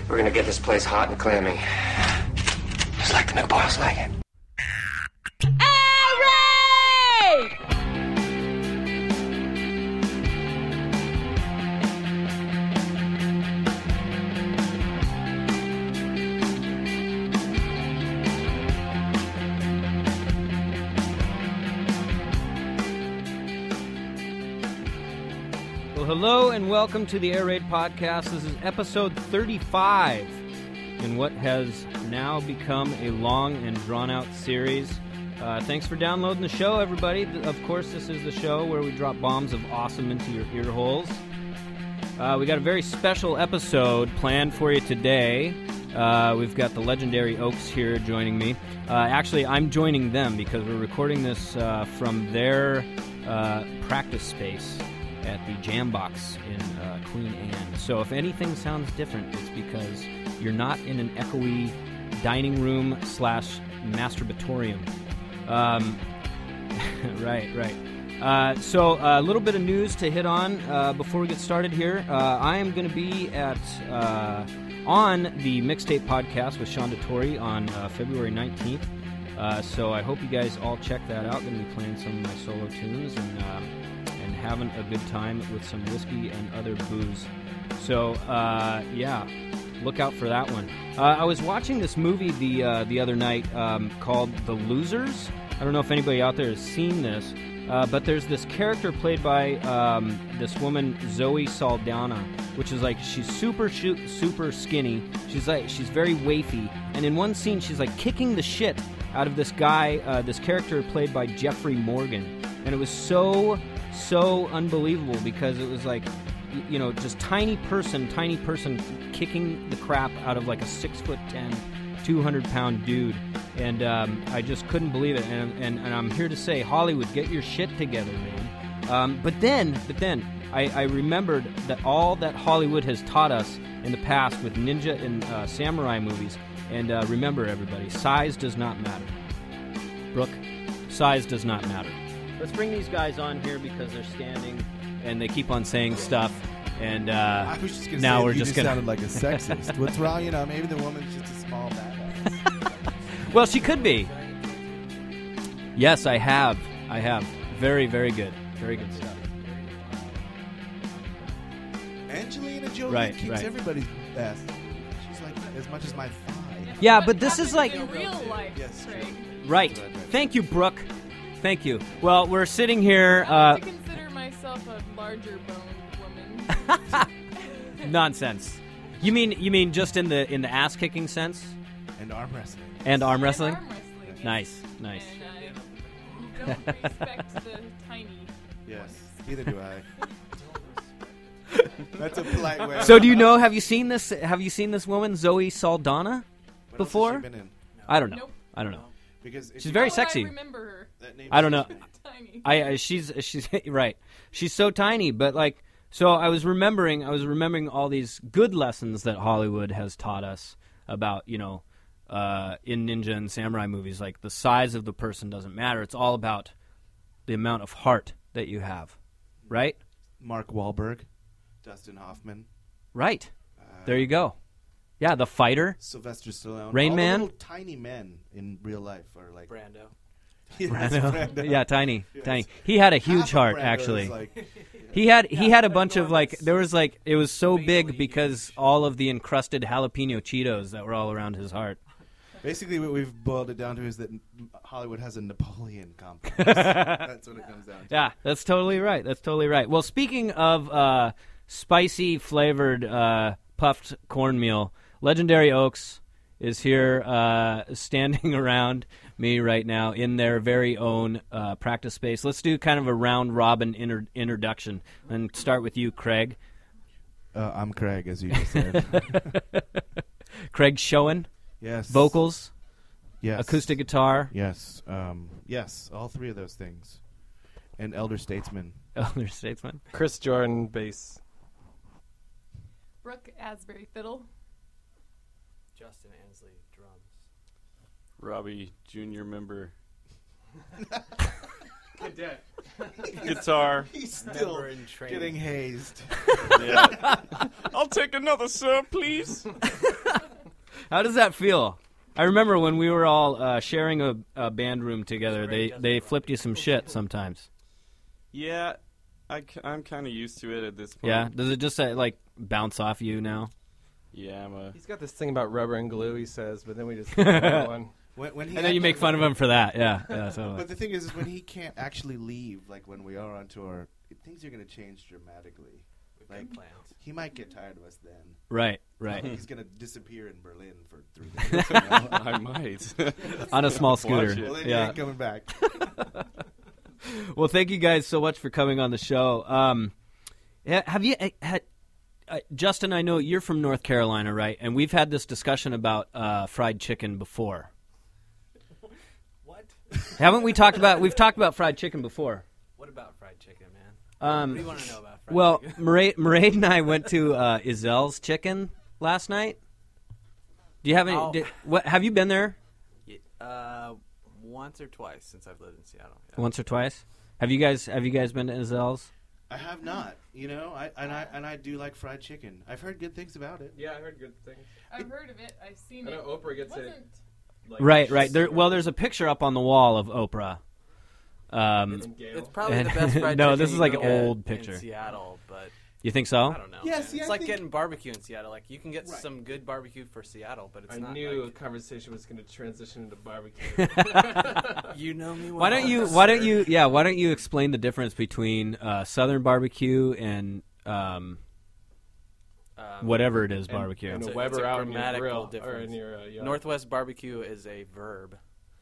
We're gonna get this place hot and clammy. Just like the new boss like it. Hello and welcome to the Air Raid Podcast. This is episode 35 in what has now become a long and drawn-out series. Thanks for downloading the show, everybody. Of course, this is the show where we drop bombs of awesome into your ear holes. We got a very special episode planned for you today. We've got the legendary Oaks here joining me. Actually, I'm joining them because we're recording this from their practice space at the Jambox in Queen Anne. So if anything sounds different, it's because you're not in an echoey dining room / masturbatorium. Right. So a little bit of news to hit on before we get started here. I am going to be at on the Mixtape Podcast with Sean DeTore on February 19th. So I hope you guys all check that out. Going to be playing some of my solo tunes and having a good time with some whiskey and other booze. So, yeah, look out for that one. I was watching this movie the other night called The Losers. I don't know if anybody out there has seen this, but there's this character played by this woman, Zoe Saldana, which is like, she's super skinny. She's very wafy. And in one scene, she's like kicking the shit out of this guy, this character played by Jeffrey Morgan. And it was so unbelievable because it was like, you know, just tiny person kicking the crap out of like a 6'10", 200-pound dude, and I just couldn't believe it. And I'm here to say, Hollywood, get your shit together, man. But then I remembered that all that Hollywood has taught us in the past with ninja and samurai movies. And remember, everybody, size does not matter. Brooke, size does not matter. Let's bring these guys on here because they're standing and they keep on saying stuff. And I was just now say, we're just sounded like a sexist. What's wrong? You know, maybe the woman's just a small badass. Well, she could be. Yes, I have. Very, very good. Very good stuff. Angelina Jolie kicks everybody's ass. She's like as much as my thigh. Yeah, but this is like in real life. Yes, right. Thank you, Brooke. Thank you. Well, we're sitting here. I like to consider myself a larger boned woman. Nonsense. You mean just in the ass kicking sense? And arm wrestling. And arm wrestling? Yes. Nice. And I don't respect the tiny. Yes. Neither do I. That's a polite way. So do you know? Have you seen this? Have you seen this woman, Zoe Saldana, before? What else has she been in? I don't know. Nope. I don't know. Because She's very sexy. I remember her. I don't know. Tiny. She's right. She's so tiny, but like, so I was remembering all these good lessons that Hollywood has taught us about, you know, in ninja and samurai movies. Like the size of the person doesn't matter. It's all about the amount of heart that you have, right? Mark Wahlberg, Dustin Hoffman. Right. There you go. Yeah, The Fighter. Sylvester Stallone. Rain all Man. The little tiny men in real life are like Brando. Yes, Brando. Yeah, tiny. Yes. Tiny. He had a huge heart, Brando actually. is like, He had a bunch of like, there was like, it was so big because all of the encrusted jalapeno Cheetos that were all around his heart. basically what we've boiled it down to is that Hollywood has a Napoleon complex. That's what it comes down to. Yeah, that's totally right. Well, speaking of spicy flavored puffed cornmeal, Legendary Oaks is here standing around me right now in their very own practice space. Let's do kind of a round-robin introduction and start with you, Craig. I'm Craig, as you just said. Craig Schoen, Yes. vocals, Yes. acoustic guitar, Yes. Yes, all three of those things. And elder statesman. elder statesman. Chris Jordan, bass. Brooke Asbury, fiddle. Justin Ansley, drums. Robbie, junior member. Cadet. Guitar. He's still Member in training. getting hazed. Yeah. I'll I'll take another, sir, please. How does that feel? I remember when we were all sharing a band room together, they flipped you some shit sometimes. Yeah, I'm kind of used to it at this point. Yeah? Does it just like bounce off you now? Yeah, He's got this thing about rubber and glue, he says, but then we just one. When he And then you make fun of him for that. Yeah. Totally. But the thing is when he can't actually leave, like when we are on tour, things are going to change dramatically. Like, he might get tired of us then. Right. He's going to disappear in Berlin for 3 days. You know? I might. On a small scooter. Well, then Yeah. you ain't coming back. Well, thank you guys so much for coming on the show. Have you had Justin? I know you're from North Carolina, right? And we've had this discussion about fried chicken before. What? Haven't we talked about? We've talked about fried chicken before. What about fried chicken, man? What do you want to know about fried Well, chicken? Mairead and I went to Izel's Chicken last night. Do you have any? Oh. What have you been there? Once or twice since I've lived in Seattle. Yeah. Once or twice? Have you guys been to Izel's? I have not. You know, I do like fried chicken. I've heard good things about it. Yeah, I heard good things. I've heard of it. I've seen I know it. Oprah gets it. Wasn't Right. There's a picture up on the wall of Oprah. It's probably the best fried No, chicken this is you like can an get old picture. in Seattle, but You think so? I don't know. Yeah, man. see, it's I like think- getting barbecue in Seattle. Like you can get Right. some good barbecue for Seattle, but it's I not. knew like, a conversation was going to transition into barbecue. you know me. Well, Why don't you explain the difference between Southern barbecue and whatever it is barbecue? And It's a a Weber out in your grammatical grill or difference. in your yard. Northwest barbecue is a verb.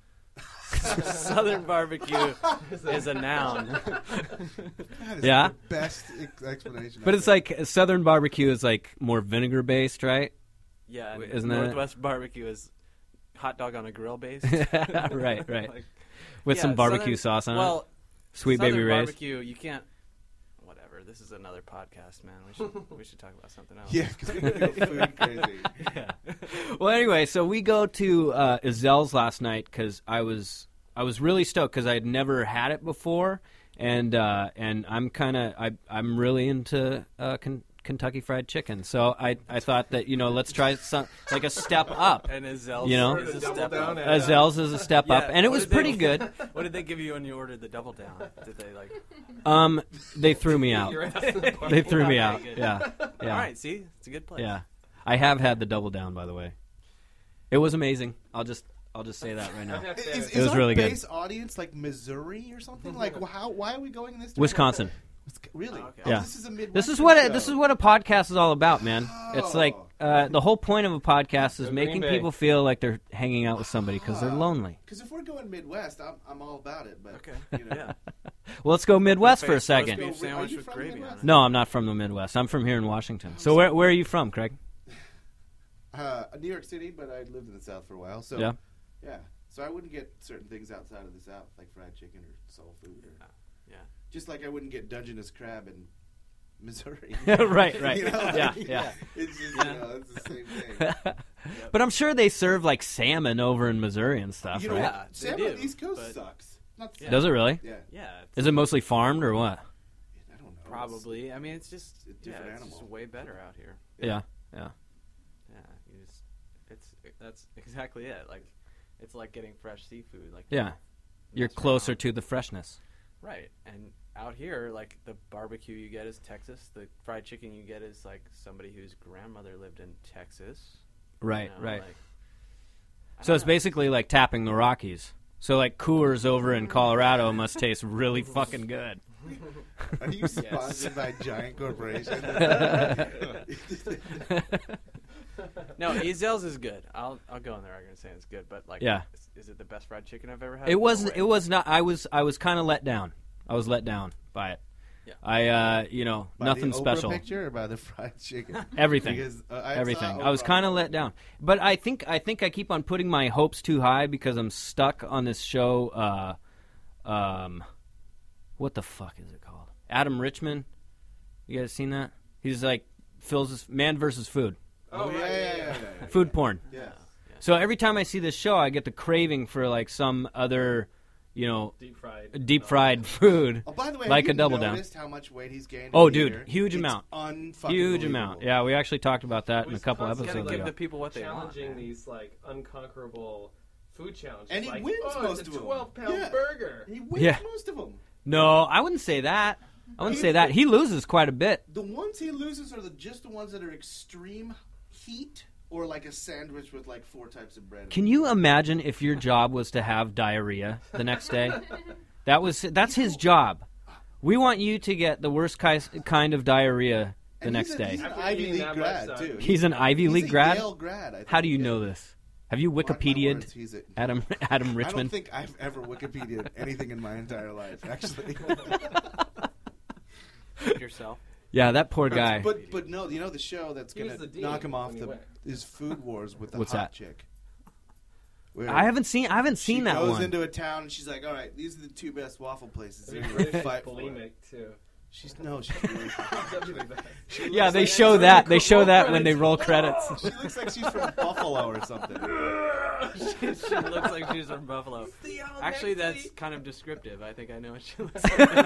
Southern barbecue is a noun. That is Yeah? the best explanation. But I've it's heard. like Southern barbecue is like more vinegar based, right? Yeah, and Isn't that it? Northwest barbecue is hot dog on a grill base. right. Like, With yeah, some barbecue Southern- sauce on it. Well, Sweet Southern Baby Ray's. barbecue, you can't. Whatever. This is another podcast, man. We should talk about something else. Yeah, because we go food crazy. Well, anyway, so we go to Izel's last night because I was really stoked because I had never had it before, and I'm I'm really into Kentucky Fried Chicken. So I thought that let's try some like a step up. And Izel's You know? is a Double step down up. at- Izel's is a step up, and it what was did they- pretty good. What did they give you when you ordered the double down? Did they like? They threw me out. They threw me out. Good. Yeah. All right, see, it's a good place. Yeah. I have had the double down, by the way. It was amazing. I'll just say that right now. Is It was our really good. base audience like Missouri or something? Like, why are we going in this direction? Wisconsin. Really? Okay. Oh, Yeah. This is a Midwestern This is what show. a podcast is all about, man. It's like the whole point of a podcast is So making Green Bay. people feel like they're hanging out with somebody because they're lonely. Because if we're going Midwest, I'm all about it. But Okay. you know. Yeah. Well, let's go Midwest for a Roast second. beef Are sandwich you with from gravy on Midwest? it. No, I'm not from the Midwest. I'm from here in Washington. So where are you from, Craig? New York City, but I lived in the South for a while. So Yeah. yeah. So I wouldn't get certain things outside of the South, like fried chicken or soul food, or Yeah. just like I wouldn't get Dungeness crab in Missouri. right. You know, like, Yeah. It's just it's the same thing. But I'm sure they serve like salmon over in Missouri and stuff, You know right? Yeah, what? they Salmon on do, the East Coast but- sucks. Not Yeah. Does it really? Yeah. Yeah. Is it mostly farmed or what? I don't know. Probably. I mean, it's just a different it's just animal. way better out here. Yeah. Yeah. That's exactly it. Like, it's like getting fresh seafood. Like, Yeah. You're mess closer around. to the freshness. Right. And out here, like, the barbecue you get is Texas. The fried chicken you get is like somebody whose grandmother lived in Texas. Right, you know, right. like- I So don't it's know. basically like tapping the Rockies. So like Coors over in Colorado must taste really fucking good. Are you sponsored by giant corporations? No, Izel's is good. I'll go on the record and say it's good, but like, Yeah. is it the best fried chicken I've ever had? It No wasn't. way. It was not. I was kind of let down. I was let down by it. Yeah. By nothing the Oprah special. picture or by the fried chicken? Everything. Because, I Everything. saw I was Oprah. kind of let down. But I think I keep on putting my hopes too high because I'm stuck on this show. What the fuck is it called? Adam Richman. You guys seen that? He's like fills his Man versus Food. Oh, yeah. Food porn. Yeah. So every time I see this show, I get the craving for like some other, deep fried food. Oh, by the way, like have a double you down. noticed how much weight he's gained? Oh, in a dude, year? huge It's amount. Unfucking Huge believable. amount. Yeah, we actually talked about that in a He's couple constantly episodes Give ago. the people what they want. challenging these like unconquerable food challenges. And he like, wins oh, most it's of a them. 12-pound Yeah. burger. He wins Yeah. most of them. No, I wouldn't say that. I wouldn't say that. He loses quite a bit. The ones he loses are just the ones that are extreme heat or like a sandwich with like 4 types of bread. Can you imagine if your job was to have diarrhea the next day? That's his job. We want you to get the worst kind of diarrhea the And next day. He's an After Ivy eating League that grad, much, too. He's an Ivy He's League a grad? Yale grad, I think. How do you Yeah. know this? Have you Mark my Wikipedia'd words, he's a- Adam I don't Richmond? think I've ever Wikipedia'd anything in my entire life, actually. Yourself. Yeah, that poor guy. But no, you know the show that's He was gonna the dean knock him off when he went. is Food Wars with the What's hot that? chick. Where I haven't seen she that goes one. into a town and she's like, "All right, these are the 2 best waffle places." He's You're really gonna fight for bulimic it. too. She's really. Definitely that. She Yeah, looks they like show she's that. from- They show that when they roll credits. She looks like she's from Buffalo or something. She looks like she's from Buffalo. Actually, that's kind of descriptive. I think I know what she looks like. She's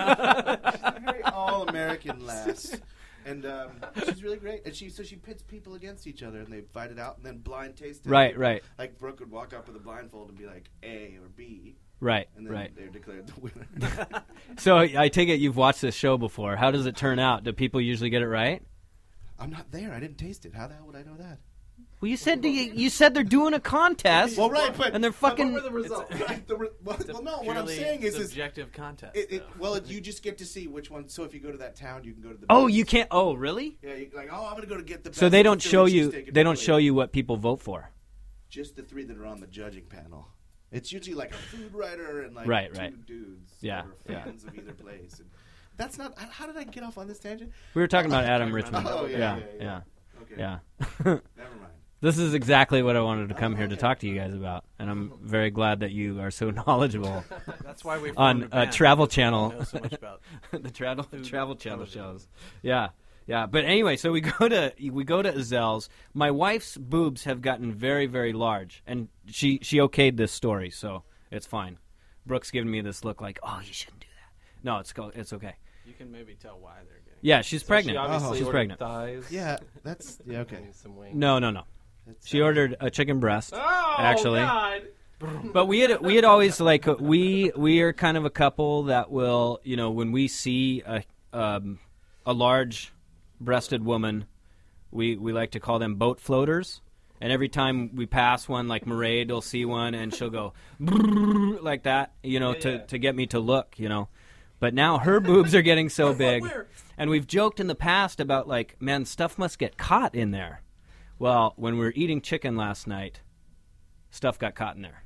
a very all-American lass. And she's really great. And she pits people against each other, and they fight it out, and then blind taste test. Right, right. Like Brooke would walk up with a blindfold and be like A or B, Right, and then right. they're declared the winner. So I take it you've watched this show before. How does it turn out? Do people usually get it right? I'm not there. I didn't taste it. How the hell would I know that? Well, you said they're doing a contest. Well, right, but and they're What fucking. were the results? well, no. What I'm Purely saying is subjective contest. you just get to see which one. So if you go to that town, you can go to the. Oh, best. you can't. Oh, really? Yeah, you're like, I'm gonna go to get the. So best they don't Philly show you. cheesesteak in They don't Philly. show you what people vote for. Just the 3 that are on the judging panel. It's usually like a food writer and like Right, 2 right. dudes Yeah, that are fans of either place. And that's not. How did I get off on this tangent? We were talking about Adam Richmond. Oh, yeah. Okay. Yeah. Never mind. This is exactly what I wanted to come here to talk to you guys about, and I'm very glad that you are so knowledgeable That's why we on formed a band, Travel because we Channel. know so much about the travel channel shows. Yeah. But anyway, so we go to Azell's. My wife's boobs have gotten very, very large, and she okayed this story, so it's fine. Brooke's giving me this look like, oh, you shouldn't do that. No, it's okay. You can maybe tell why they're getting. Yeah, she's So pregnant. She obviously She's ordered pregnant. Thighs. Yeah, that's okay. And some wings. No. That's, She ordered a chicken breast. Oh, Actually. God. But we had always like we are kind of a couple that will, when we see a large breasted woman, we like to call them boat floaters. And every time we pass one, like Mairead will see one and she'll go like that, to get me to look, But now her boobs are getting so big. And we've joked in the past about like, man, stuff must get caught in there. Well, when we were eating chicken last night, stuff got caught in there.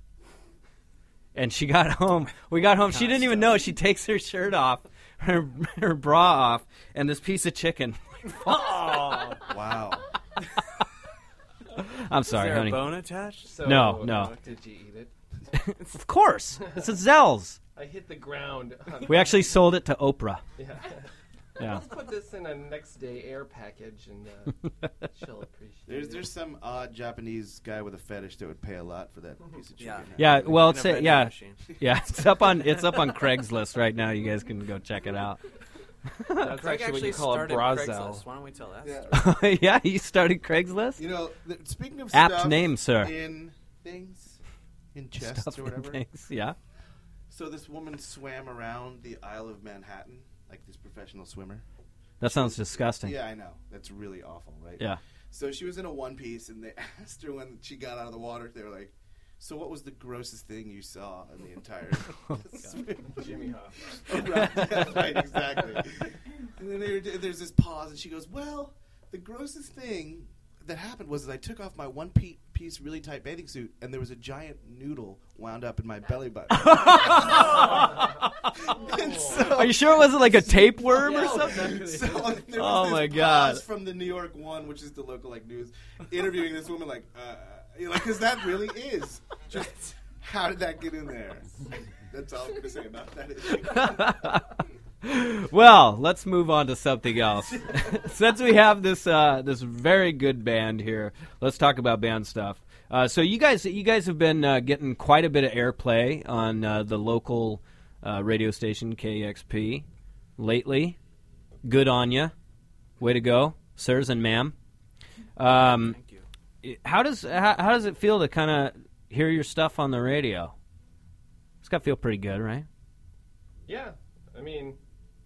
And she got home. We got home. She didn't even know. She takes her shirt off, her bra off, and this piece of chicken. wow. I'm sorry, Is there honey. a bone attached? So, No. Did you eat it? Of course. It's a Zell's. I hit the ground. We actually sold it to Oprah. Yeah. Yeah. Let's put this in a next day air package, and she'll appreciate it. There's some odd Japanese guy with a fetish that would pay a lot for that piece of chicken. Yeah, well, In a vending yeah. machine. Yeah, it's up on Craigslist right now. You guys can go check it out. That's Craig actually what you call a started brazel. Craigslist. Why don't we tell that Yeah. story? Yeah, you started Craigslist? You know, speaking of Apt stuff name, sir. in things, in chests Stuff or and whatever. things. Yeah. So this woman swam around the Isle of Manhattan, like this professional swimmer. That sounds disgusting. Yeah, I know. That's really awful, right? Yeah. So she was in a one piece, and they asked her when she got out of the water. They were like, "So what was the grossest thing you saw in the entire swim?" Jimmy Hoffa. Oh, right, yeah, right, exactly. And then there's this pause, and she goes, "Well, the grossest thing that happened was that I took off my one-piece really tight bathing suit, and there was a giant noodle wound up in my belly button." And so, Are you sure it wasn't like a tapeworm or Yeah, something? exactly. so there was Oh this my God. pause from the New York One, which is the local news, interviewing this woman because that really is just how did that get in there? That's all I'm going to say about that issue. Well, let's move on to something else. Since we have this very good band here, let's talk about band stuff. So you guys have been getting quite a bit of airplay on the local radio station KEXP lately. Good on you. Way to go, sirs and ma'am. Thank you. How does it feel to kind of hear your stuff on the radio? It's got to feel pretty good, right? Yeah, I mean,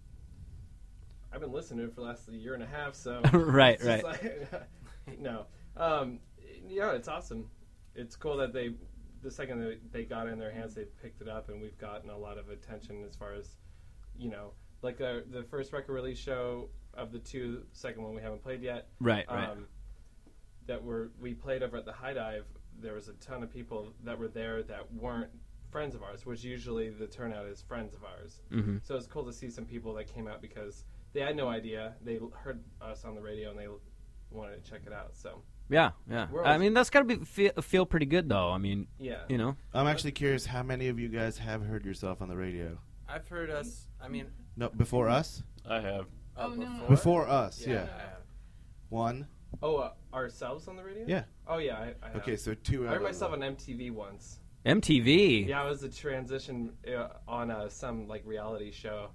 I've been listening to it for the last year and a half, so right. it's just like, no, yeah, it's awesome. It's cool that the second that they got it in their hands, they picked it up, and we've gotten a lot of attention as far as, like the first record release show of the two, second one we haven't played yet. Right. That we played over at the High Dive. There was a ton of people that were there that weren't friends of ours, which usually the turnout is friends of ours. Mm-hmm. So it's cool to see some people that came out because they had no idea. They heard us on the radio and they wanted to check it out. So yeah. I mean, that's got to feel pretty good, though. I mean, yeah. I'm actually curious how many of you guys have heard yourself on the radio. I've heard us. I mean, No, before us? I have. Oh, no. Before us, yeah. I have. One? Oh, ourselves on the radio? Yeah. Oh, yeah. I have. Okay, so two I out heard of myself on MTV once. MTV. Yeah, I was a transition on some like reality show.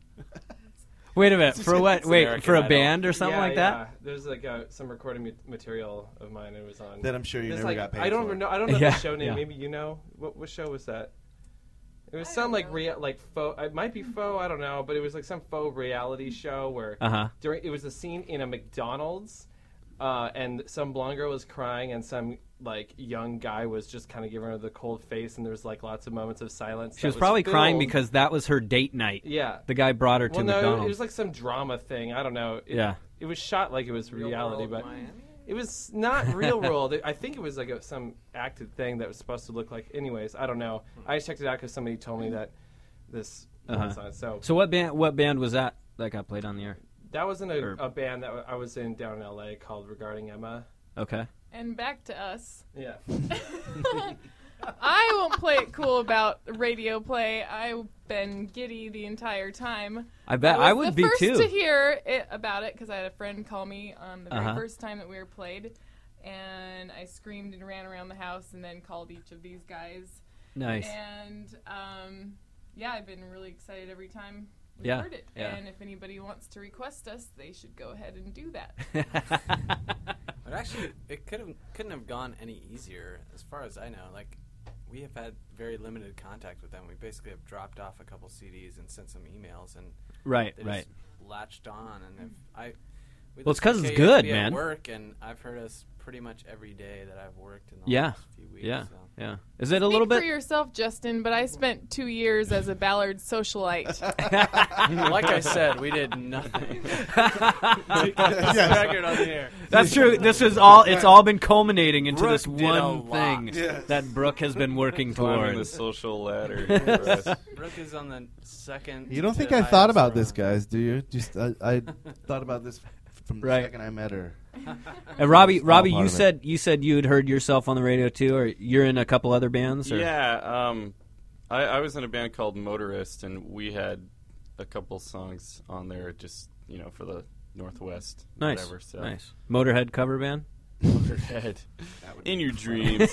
Wait a minute. For what? Wait, American for a Idol. band or something Yeah, like yeah. that? There's like some recording material of mine. It was on. That I'm sure you It's never like, got paid I don't for. even know. I don't know Yeah, the show name. yeah. Maybe you know. What show was that? It was I some don't like know. like faux. It might be faux. I don't know. But it was like some faux reality show where Uh-huh. it was a scene in a McDonald's, and some blonde girl was crying, and some like young guy was just kind of giving her the cold face, and there was like lots of moments of silence. She that was probably crying filmed. because that was her date night. Yeah. The guy brought her to Well, no, McDonald's. it was like some drama thing. I don't know. It was shot like it was Real reality, World but Miami? it was not real world. I think it was like some acted thing that was supposed to look like. Anyways, I don't know. I just checked it out because somebody told me that this was on it. So what band was that got played on the air? that wasn't a band that I was in down in L.A. called Regarding Emma. Okay. And back to us. Yeah. I won't play it cool about radio play. I've been giddy the entire time. I bet I would be the too. first to hear about it because I had a friend call me on the very Uh-huh. first time that we were played, and I screamed and ran around the house and then called each of these guys. Nice. And yeah, I've been really excited every time we've Yeah, heard it. yeah. And if anybody wants to request us, they should go ahead and do that. But actually, it couldn't have gone any easier, as far as I know. Like, we have had very limited contact with them. We basically have dropped off a couple CDs and sent some emails, and Right. they just latched on. And we Well, it's listen 'cause to it's good, KXP man. At work, and I've heard us pretty much every day that I've worked in the Yeah. last few weeks. Yeah. So. Yeah. Is it a Speak little for bit? yourself, Justin, but I spent 2 years as a Ballard socialite. Like I said, we did nothing. Yes. Record on the air. That's true. This is all. It's all been culminating into Brooke this did a one lot. thing Yes. that Brooke has been working Climbing the towards. social ladder. for us. Brooke is on the second. You don't think to I thought highest about this, rung. guys, do you? Just I thought about this from the Right. second I met her. And Robbie, Small part you of it. said you had heard yourself on the radio too, or you're in a couple other bands. Or? Yeah, I was in a band called Motorist, and we had a couple songs on there just, for the Northwest. Nice. Whatever, so. Nice. Motorhead cover band. Motorhead. In your dreams.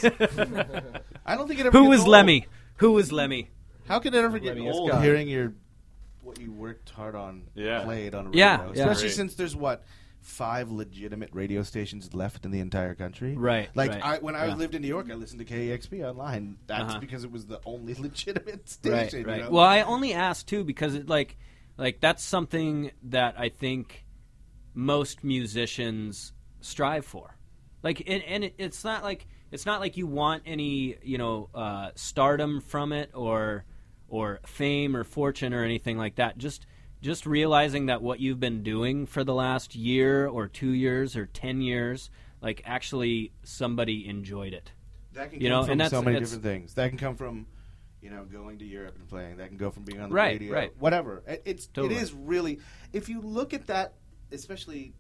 I don't think it ever Who gets was old. Lemmy? Who was Lemmy? How could it ever get Lemmy is old God. hearing what you worked hard on Yeah. played on a Yeah, radio? yeah. Especially Great. since there's 5 legitimate radio stations left in the entire country. Right. Like right. when I Yeah. lived in New York, I listened to KEXP online. That's Uh-huh. because it was the only legitimate Right, station. right. You know? Well, I only asked too because it like that's something that I think most musicians strive for. Like, and it's not like you want any stardom from it or fame or fortune or anything like that. Just realizing that what you've been doing for the last year or 2 years or 10 years, like actually somebody enjoyed it. that can you come know, from and that's- so many it's- different things. That can come from going to Europe and playing. That can go from being on the Right, radio. right. Whatever. It Totally. is really. If you look at that, especially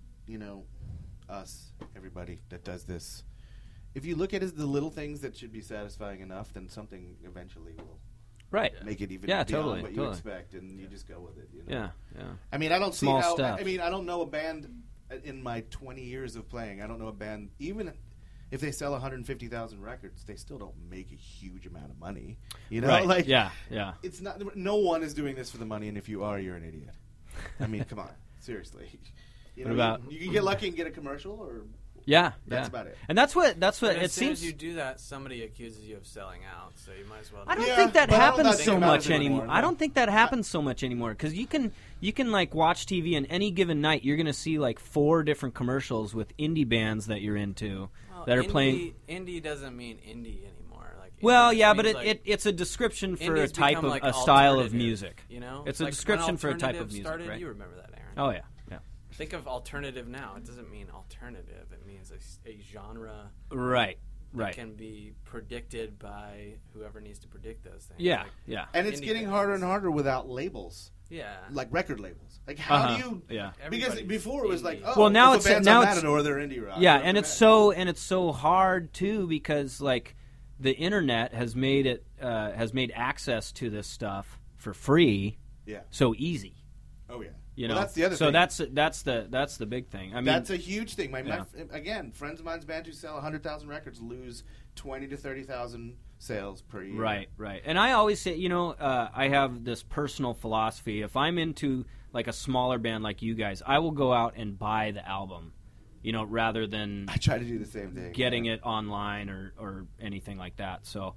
us, everybody that does this. If you look at it as the little things that should be satisfying enough, then something eventually will Right. make it even Yeah, beyond totally, what you totally. expect, and you just go with it. Yeah. Yeah. I mean, I don't Small see how. stuff. I mean, I don't know a band in my 20 years of playing. I don't know a band even if they sell 150,000 records, they still don't make a huge amount of money. You know, Right. like yeah. it's not. No one is doing this for the money, and if you are, you're an idiot. I mean, come on, seriously. You know, What about- you can get lucky and get a commercial, or Yeah. that's about it. And that's what But it as soon seems. as you do that, somebody accuses you of selling out, so you might as well. I don't Yeah, think that but I don't happens think so about much it anymore. anymore, I no. don't think that happens so much anymore because you can like watch TV and any given night you're going to see like 4 different commercials with indie bands that you're into Well, that are playing. Indie doesn't mean indie anymore. Like, Well, indie yeah, just but means, it's a description for a indies type become, of like, a style of alternative, music. You know, It's a Like, description when for a type of alternative music, started, right? You remember that, Aaron? Oh yeah. Think of alternative now. It doesn't mean alternative. It means a genre Right. that Right. can be predicted by whoever needs to predict those things. Yeah. Like, Yeah. And it's Indie getting bands. harder and harder without labels, yeah. like record labels. Like, how do you? Yeah. Because Everybody's before it was like, indie. oh, Well, now if it's- a band's now on it's- Matador, they're indie rock. Yeah, Or and if it's a- so hard too because like the internet has made it has made access to this stuff for free yeah. so easy. Oh yeah. You Well, know, that's the other so thing. that's the big thing. I mean, That's a huge thing. Yeah. Again, friends of mine's band who sell 100,000 records lose 20 to 30,000 sales per year. right. And I always say, I have this personal philosophy. If I'm into like a smaller band like you guys, I will go out and buy the album, rather than I try to do the same thing. getting it online or anything like that. So,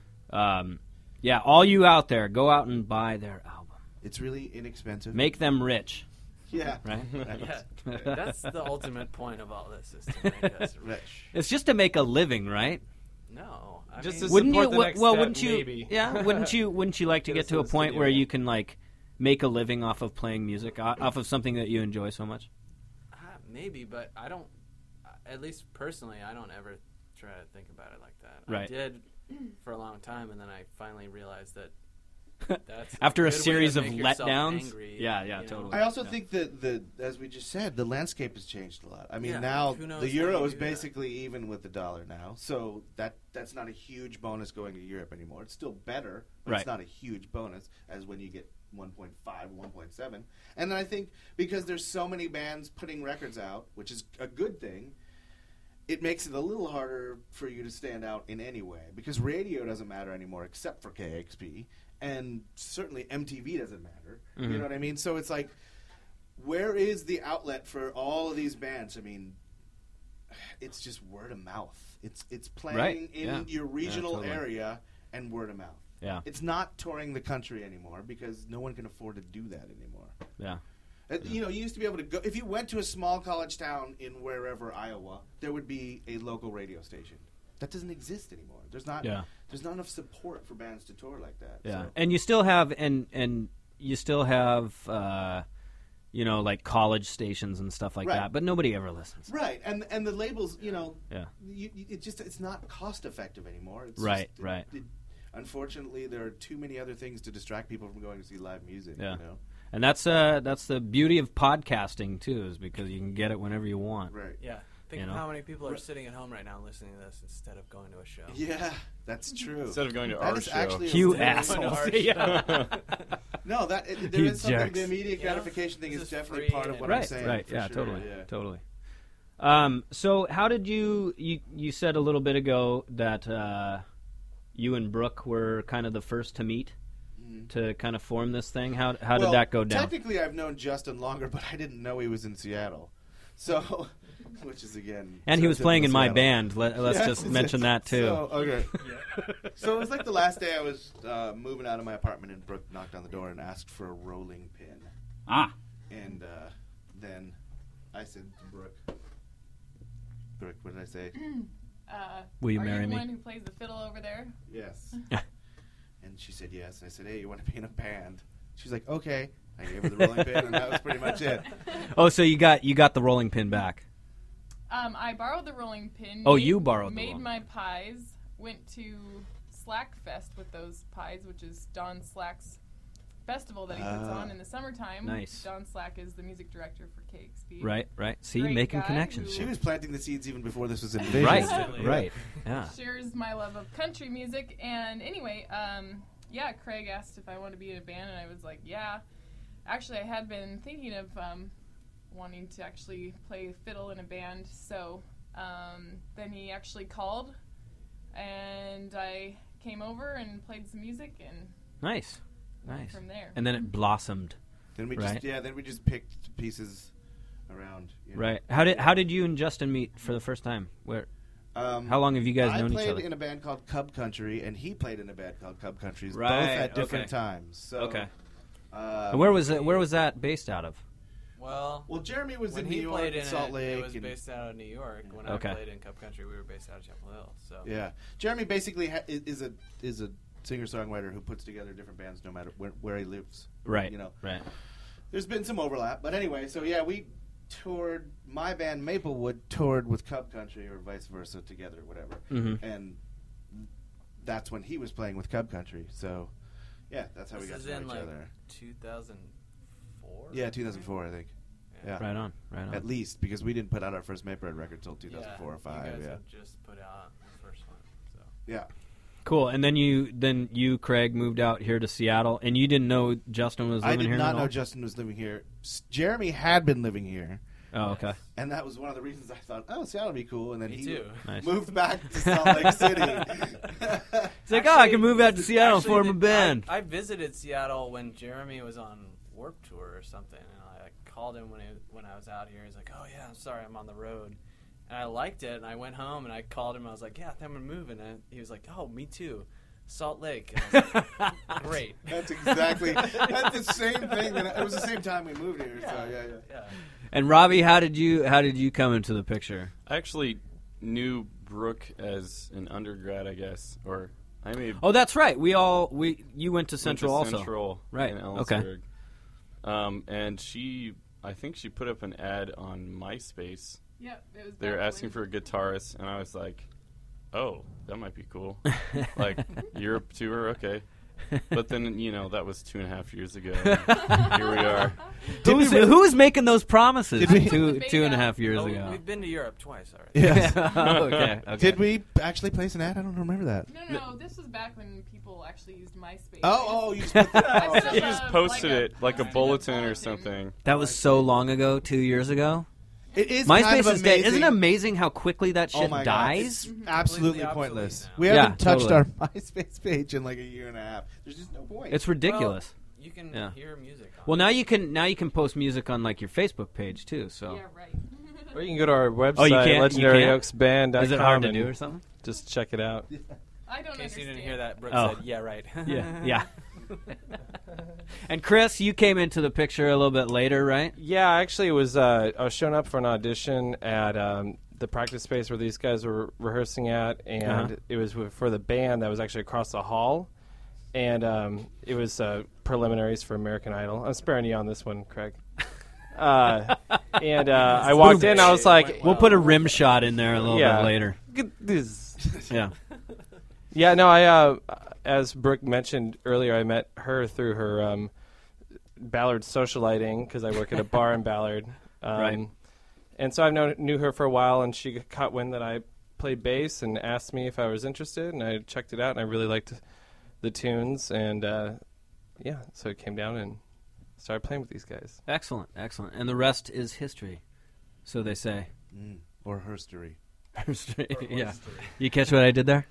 all you out there, go out and buy their album. It's really inexpensive. Make them rich, yeah. right? Yeah, that's the ultimate point of all this is to make us rich. It's just to make a living, right? No, I Just mean, to Wouldn't you? support the next step, Wouldn't you? maybe. Yeah, wouldn't you? Wouldn't you like to Get get us to in a the point studio. where you can like make a living off of playing music, off of something that you enjoy so much? maybe, but I don't. At least personally, I don't ever try to think about it like that. Right. I did for a long time, and then I finally realized that that's After a good way series to of make yourself letdowns? angry, Yeah, you know? totally. I also Yeah. think that as we just said, the landscape has changed a lot. I mean, Yeah, now who knows the how euro you is do that. basically even with the dollar now, so that's not a huge bonus going to Europe anymore. It's still better, but Right. it's not a huge bonus as when you get 1.5, 1.7. And I think because there's so many bands putting records out, which is a good thing, it makes it a little harder for you to stand out in any way because radio doesn't matter anymore except for KXP, and certainly MTV doesn't matter. Mm-hmm. You know what I mean? So it's like, where is the outlet for all of these bands? I mean, it's just word of mouth. It's playing Right. in Yeah. your regional totally. area and word of mouth. Yeah. It's not touring the country anymore because no one can afford to do that anymore. Yeah. You used to be able to go if you went to a small college town in wherever Iowa, there would be a local radio station. That doesn't exist anymore. There's not enough support for bands to tour like that. Yeah, So. and you still have like college stations and stuff like Right. that, but nobody ever listens. Right, and the labels, Yeah. it's not cost effective anymore. It's Right, just, right. Unfortunately, there are too many other things to distract people from going to see live music. Yeah. You know? And that's the beauty of podcasting too, is because you can get it whenever you want. Right. Yeah. Think You of know? how many people are sitting at home right now listening to this instead of going to a show. Yeah, that's true. Instead of going to That our is show. actually a You really- assholes. Yeah. No, there You is something. jerks. The immediate Yeah. gratification thing This is is definitely free part of and- what I'm Right, saying. right, for yeah, sure, totally, yeah. totally. So how did you said a little bit ago that you and Brooke were kind of the first to meet to kind of form this thing? How Well, did that go down? Technically, I've known Justin longer, but I didn't know he was in Seattle. So, which is again, And he was so playing in my Seattle. band. Let's Yes, just mention that too. So, okay. So it was like the last day I was moving out of my apartment, and Brooke knocked on the door and asked for a rolling pin. And then I said to Brooke, what did I say? Will you Are marry you the me? one who plays the fiddle over there? Yes. And she said yes. And I said, hey, you want to be in a band? She's like, okay. I gave her the rolling pin, and that was pretty much it. Oh, so you got the rolling pin back. I borrowed the rolling pin. Oh, you borrowed the Made rolling- my pies. Went to Slack Fest with those pies, which is Don Slack's festival that he puts on in the summertime. Nice. Don Slack is the music director for KXP. Right. See, Great making guy connections. She was planting the seeds even before this was envisioned. Right. Absolutely. Right. Yeah. Shares my love of country music. And anyway, Craig asked if I wanted to be in a band, and I was like, yeah. Actually, I had been thinking of wanting to actually play fiddle in a band, so Then he actually called, and I came over and played some music, and Nice. went from there. And then it blossomed. Then we Right. just picked pieces around. You know. Right. How did you and Justin meet for the first time? Where? How long have you guys known each I other? played in a band called Cub Country, and he played in a band called Cub Country, both Right, at different okay. times. So, Okay. And where was that based out of? Well, Jeremy was when in New he York, played in Salt Lake. it was and- based out of New York. When Okay. I played in Cub Country, we were based out of Chapel Hill. So Yeah, Jeremy basically is a singer-songwriter who puts together different bands no matter where he lives. Right. You know, Right. there's been some overlap, but anyway, so yeah, we toured. My band Maplewood toured with Cub Country, or vice versa, together, whatever. Mm-hmm. And that's when he was playing with Cub Country. So yeah, that's how this we got is to know in each like other. 2004. Yeah, 2004, I think. Yeah. Right on. Right on. At least, because we didn't put out our first Maplewood record until 2004 or You 5. guys Yeah. had just put out the first one. So Yeah. Cool. And then you, Craig, moved out here to Seattle, and you didn't know Justin was I living did here. not at know all? Justin was living here. Jeremy had been living here, Oh, okay. and that was one of the reasons I thought, oh, Seattle would be cool. And then Me he too. Nice. moved back to Salt Lake City. It's like, I can move out to Seattle and form a band. I visited Seattle when Jeremy was on Warped Tour or something, and I called him when I was out here. He's like, "Oh yeah, I'm sorry, I'm on the road." And I liked it, and I went home and I called him. I was like, "Yeah, I think I'm gonna move," and he was like, "Oh, me too, Salt Lake." And I was like, "Great." That's the same thing. It was the same time we moved here. So yeah. And Robbie, how did you come into the picture? I actually knew Brooke as an undergrad, I guess, or I made. Oh, that's right. You went to Central went to also. Central Right. in Okay. Ellensburg. And I think she put up an ad on MySpace. Yep, it was They were back asking when- for a guitarist, and I was like, "Oh, that might be cool." Like Europe tour, okay. But then that was 2.5 years ago. Here we are. Who was making those promises Did we- 2.5 years Oh, ago? we've been to Europe twice already. Yes. Okay. Did we actually place an ad? I don't remember that. No, this was back when people actually used MySpace. You just put I the, set You up just a- posted like a- it like a posted a bulletin or bulletin. something. That was so long ago, 2 years ago. It is MySpace kind of is dead. amazing. Isn't it amazing how quickly that Oh shit my God, dies? it's absolutely Completely pointless. obsolete now. We Yeah, haven't touched totally. our MySpace page in like a year and a half. There's just no point. It's ridiculous. You can Yeah. hear music. On Well, now you can post music on like your Facebook page too. So Yeah, right. Or you can go to our website, Oh, you can't? You legendaryoaksband.com, is it hard to and do or something? just check it out. I don't In case you understand. didn't hear that, Brooke Oh. said, "Yeah, right." Yeah. And Chris, you came into the picture a little bit later, right? Yeah, actually, I was showing up for an audition at the practice space where these guys were rehearsing at, and Uh-huh. it was for the band that was actually across the hall, and it was preliminaries for American Idol. I'm sparing you on this one, Craig. And I walked in, I was like, We'll put a rim shot in there a little Yeah. bit later. "Look at this." Yeah. Yeah, no, as Brooke mentioned earlier, I met her through her Ballard socialiting because I work at a bar in Ballard. Right. And so I knew her for a while, and she caught wind that I played bass and asked me if I was interested, and I checked it out, and I really liked the tunes, and so I came down and started playing with these guys. Excellent, excellent. And the rest is history, so they say. or herstory. Yeah. You catch what I did there?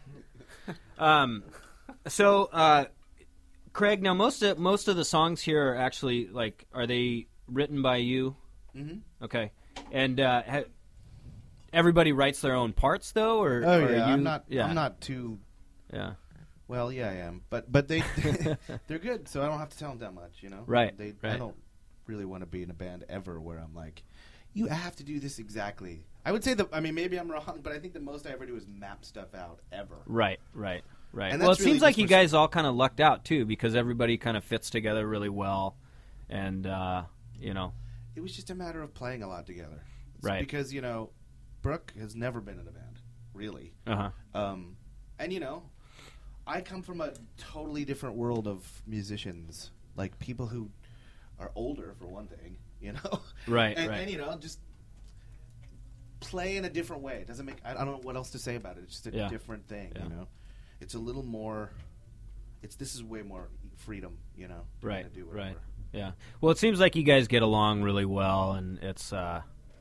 So, Craig, now most of the songs here are actually are they written by you? Mm-hmm. Okay, and everybody writes their own parts though, or Oh or yeah, you, I'm not. Yeah, I'm not too. yeah, Well, yeah, I am, but they they're good, so I don't have to tell them that much, Right, I right. don't really want to be in a band ever where I'm like, you have to do this exactly. I would say maybe I'm wrong, but I think the most I ever do is map stuff out ever. right. And Well, it that's really seems like just you for- guys all kind of lucked out too, because everybody kind of fits together really well, and It was just a matter of playing a lot together, Right. Because Brooke has never been in a band, really. uh-huh. And I come from a totally different world of musicians, like people who are older for one thing, Right, and, right. and just play in a different way. It doesn't make I don't know what else to say about it. It's just a Yeah. different thing, Yeah. It's a little more. This is way more freedom, to Right, kinda do whatever. right. Yeah. Well, it seems like you guys get along really well, and it's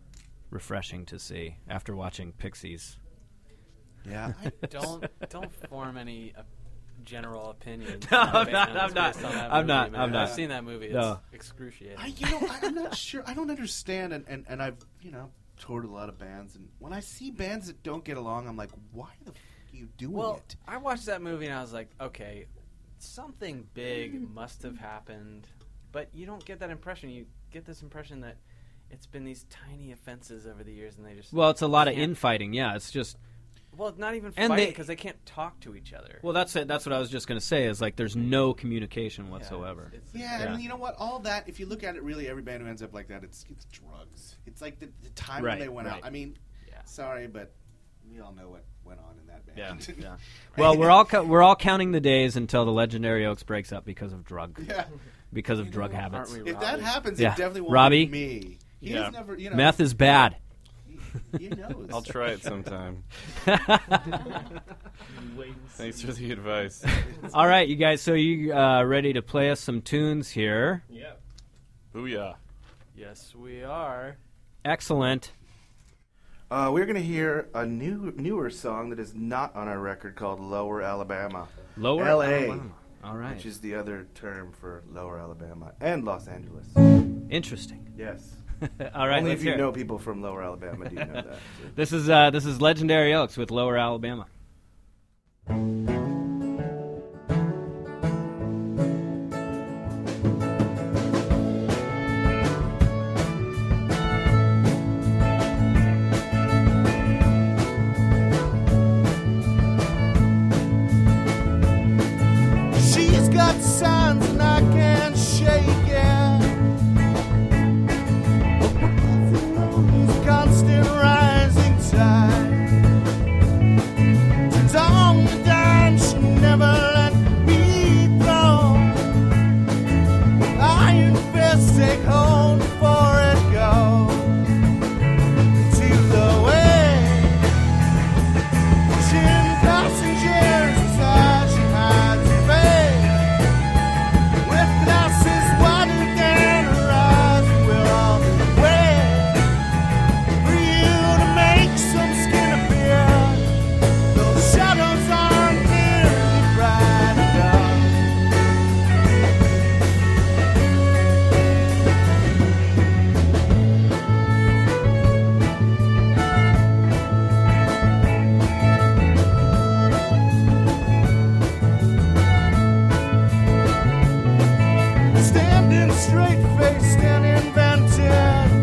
refreshing to see after watching Pixies. Yeah. Don't form any general opinion. No, on I'm bands not. based on that I'm movie, not. man. I'm not. I've seen that movie. It's No. excruciating. I'm not sure. I don't understand, and I've toured a lot of bands, and when I see bands that don't get along, I'm like, why the f*** are you doing it? I watched that movie and I was like, okay, something big must have happened, but you don't get that impression. You get this impression that it's been these tiny offenses over the years, and they just Well, it's a lot of can't- infighting. Yeah, it's just. Well, not even And fighting they- because they can't talk to each other. Well, that's it. That's what I was just going to say. Is like there's no communication whatsoever. Yeah, Yeah. and you know what? All that, if you look at it, really, every band who ends up like that, it's drugs. It's like the time Right, when they went out. right. I mean, Yeah. sorry, but we all know what went on in that band. Yeah. Well, we're all counting the days until the legendary Oaks breaks up because of drug Yeah. habits. Aren't we, If that Robbie? Yeah. it definitely won't Robbie? be me. He Yeah. has never, Meth is bad. He knows. I'll try it sometime. Thanks for the advice. All right, you guys. So you ready to play us some tunes here? Yeah. Booyah. Yes, we are. Excellent. We're going to hear a newer song that is not on our record called Lower Alabama. Lower L.A., Alabama. All right. which is the other term for Lower Alabama and Los Angeles. Interesting. Yes. All right. Only let's if you hear it. know people from Lower Alabama do you know that. This is Legendary Oaks with Lower Alabama. She's got signs and I can't shake it. Constant rising tide. Since on the dime, she never let me go. Iron fist, take hold before it goes. To the way, pushing passengers aside, she hides her face. With glasses wider than her eyes, we'll all wait for you to make some skin appear. Those shadows aren't nearly bright enough. Standing straight-faced and invented,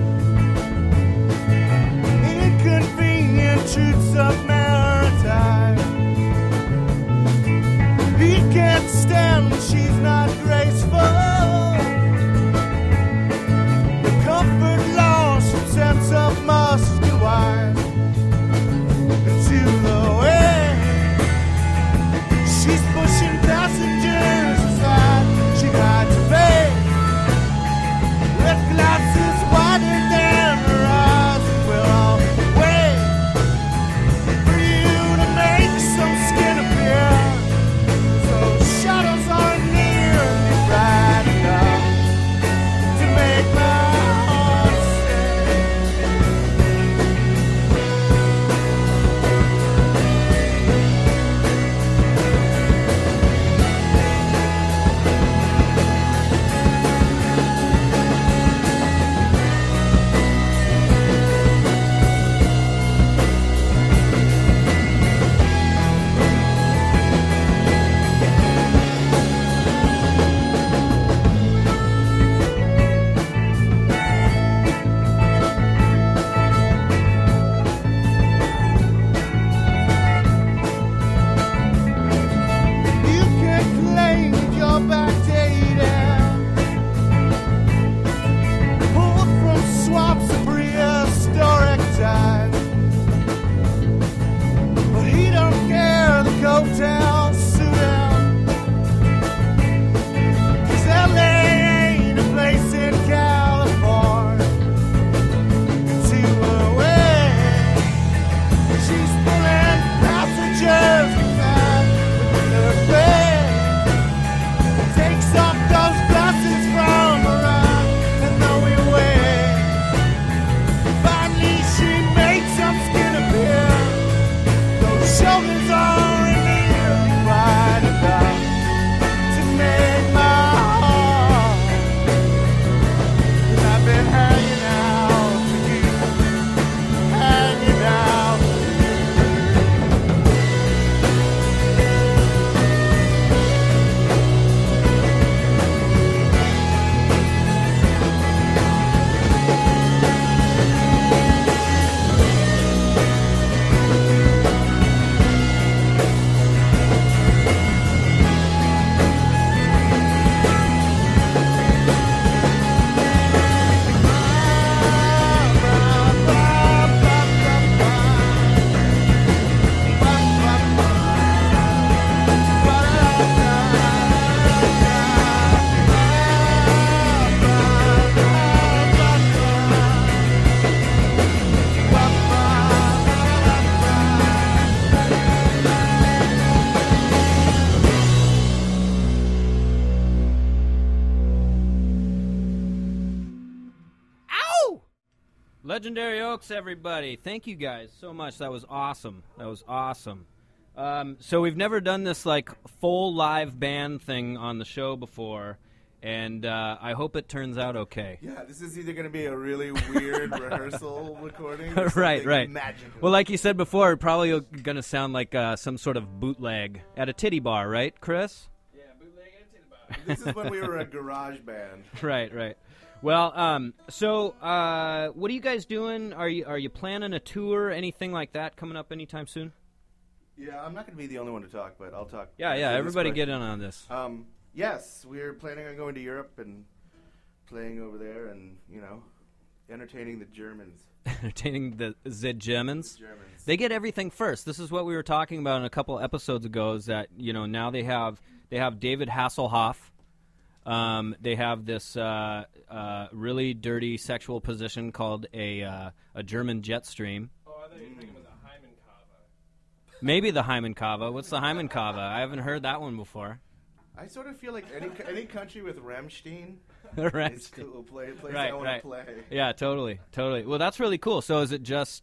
inconvenient truths of maritime. He can't stand when she's not graceful. The comfort lost from sense of musky wine. To the way she's pushing passengers aside, she hides her face. With glasses wider than her eyes, we'll all wait for Legendary Oaks, everybody. Thank you guys so much. That was awesome. So we've never done this like full live band thing on the show before, and I hope it turns out okay. Yeah, this is either going to be a really weird rehearsal recording or Right. magical. Well, like you said before, probably going to sound like some sort of bootleg at a titty bar, right, Chris? Yeah, bootleg and titty bar. This is when we were a garage band. Right. Well, so what are you guys doing? Are you planning a tour, anything like that coming up anytime soon? Yeah, I'm not going to be the only one to talk, but I'll talk. Yeah. answer this Everybody get question. in on this. Yes, we're planning on going to Europe and playing over there and, entertaining the Germans. Entertaining the Germans. Germans. They get everything first. This is what we were talking about in a couple episodes ago. Is that now they have David Hasselhoff. They have this really dirty sexual position called a German jet stream. Oh, I thought you were thinking about the Hyman Kava. Maybe the Hyman Kava. What's the Hyman Kava? I haven't heard that one before. I sort of feel like any country with Rammstein Right. is cool. Place Right, I want right. to play. Yeah, totally. Well, that's really cool. So is it just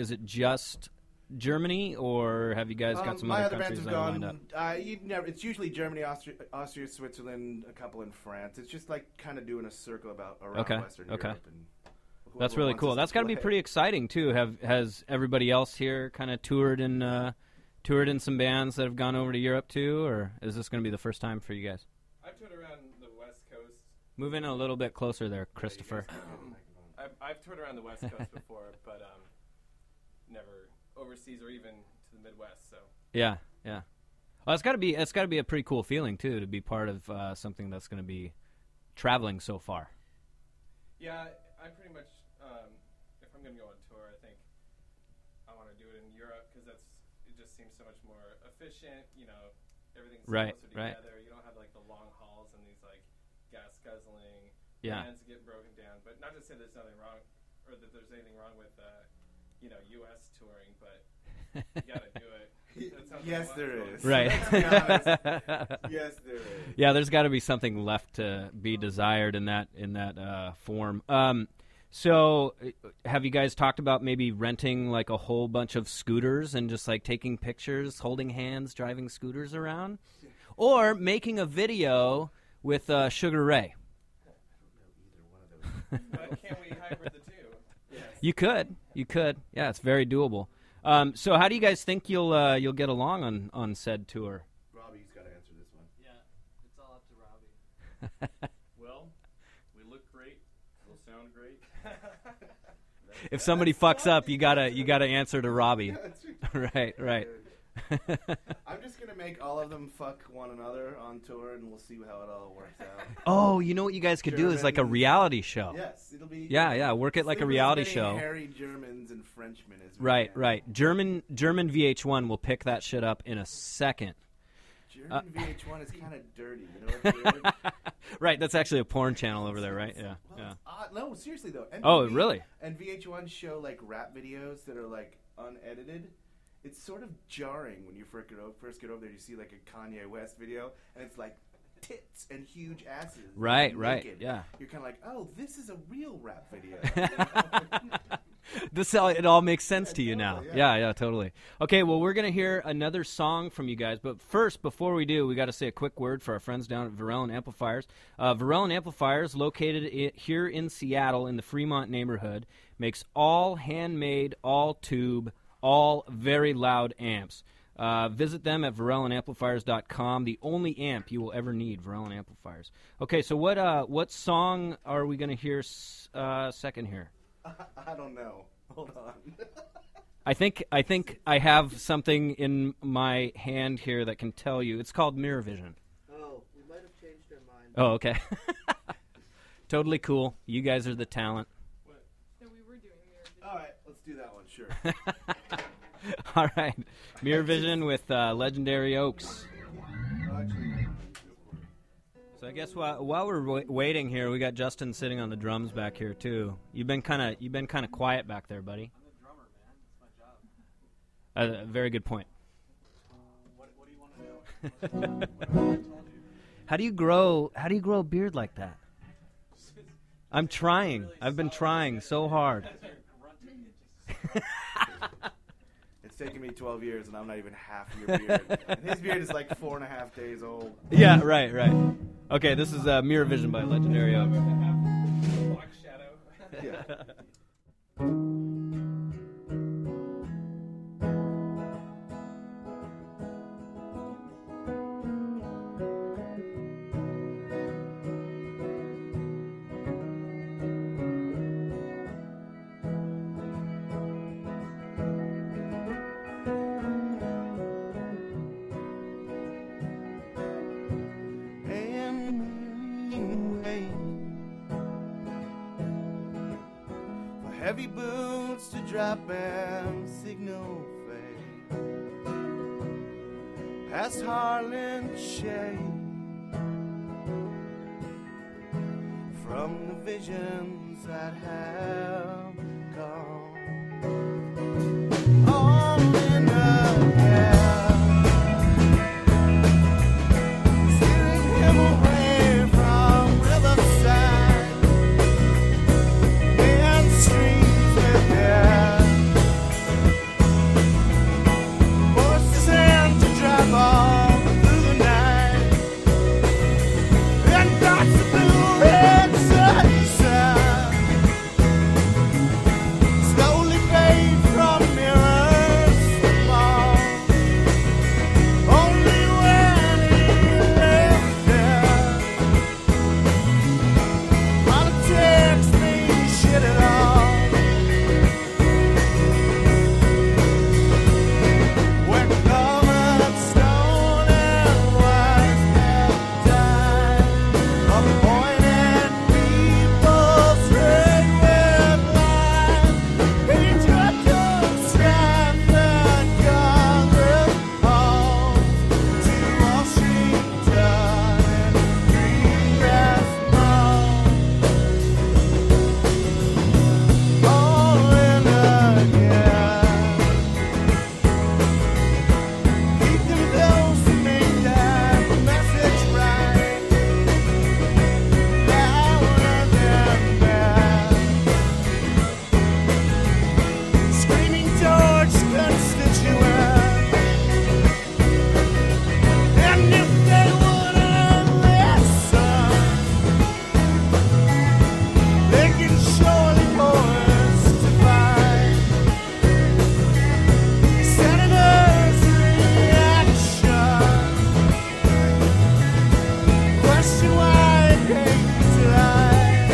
Germany, or have you guys got some my other other bands countries have that are lined up? gone. It's usually Germany, Austria, Switzerland, a couple in France. It's just like kind of doing a circle around Okay, Western okay. Europe. And That's whoever really wants cool. us to That's got to be play. pretty exciting too. Has everybody else here kind of toured in some bands that have gone over to Europe too, or is this going to be the first time for you guys? I've toured around the West Coast. Move in a little bit closer there, Christopher. I've toured around the West Coast before, but never overseas or even to the Midwest. So Yeah. Well, it's got to be a pretty cool feeling too to be part of something that's going to be traveling so far. yeah, I pretty much if I'm going to go on tour, I think I want to do it in Europe because it just seems so much more efficient. Everything's Right, closer right. together. You don't have like the long hauls and these like gas guzzling Yeah. bands that get broken down. But not to say there's nothing wrong or that there's anything wrong with U.S. touring, but you got to do it. That sounds Yes, like there fun. is. Right. Let's be honest. Yes, there is. Yeah, there's got to be something left to be desired in that form. So, have you guys talked about maybe renting like a whole bunch of scooters and just like taking pictures, holding hands, driving scooters around, or making a video with Sugar Ray? But can we hybrid the two? Yes. You could. Yeah, it's very doable. So, how do you guys think you'll get along on said tour? Robbie's got to answer this one. Yeah, it's all up to Robbie. Well, we look great. We'll sound great. If somebody fucks up, you gotta answer to Robbie. Right. I'm just gonna make all of them fuck one another on tour, and we'll see how it all works out. Oh, you know what you guys could do is like a Germans. reality show. Yes, it'll be. Yeah, work it like a Sleep with reality as many show. Hairy Germans and Frenchmen as we Right. can. German VH1 will pick that shit up in a second. German VH1 is kind of dirty. You know what's weird? Right, that's actually a porn channel over there, right? Yeah. Well, Yeah. it's odd. No, seriously though. MTV Oh, really? And VH1 show like rap videos that are like unedited. It's sort of jarring when you first get over there. You see like a Kanye West video, and it's like tits and huge asses. Right, and right, naked. yeah. You're kind of like, oh, this is a real rap video. It all makes sense to you now. Totally, Yeah, totally. Okay, well, we're going to hear another song from you guys. But first, before we do, we got to say a quick word for our friends down at Varellin Amplifiers. Varellin Amplifiers, located here in Seattle in the Fremont neighborhood, makes all handmade, all tube, all very loud amps. Visit them at VarellinAmplifiers.com. The only amp you will ever need, Varellin Amplifiers. Okay, so what song are we going to hear second here? I don't know. Hold on. I think I have something in my hand here that can tell you. It's called Mirror Vision. Oh, we might have changed our mind. Oh, okay. Totally cool. You guys are the talent. So we were doing Mirror Vision. All right, let's do that one. Sure. All right. Mirror Vision with Legendary Oaks. So I guess while we're waiting here, we got Justin sitting on the drums back here too. You've been kind of quiet back there, buddy. I'm a drummer, man. That's my job. Very good point. What do you want to know? How do you grow a beard like that? I'm trying. I've been trying so hard. It's taken me 12 years, and I'm not even half your beard. And his beard is like 4.5 days old. Yeah, right. Okay, this is Mirror Vision by Legendary Oak. Black Shadow. Yeah. Heavy boots to drop and signal fade past Harlan shade from the visions that have gone all in a gap, steering him away from Riverside and streets with air. Horses and to drive all through the night, and dots of blue red sunset slowly fade from mirrors that fall. Only when he left there, politics mean shit at all. When covered stone and wise men died, appointed people's red with lies, he tried to strive the Congress halls to Washington and Greengrass Mall, all in a gap. Keep them close and make that message right. Louder than that. Screaming George constituents. And if they wouldn't listen, they can surely poise to fight. Senators' reaction. Question why it came to light.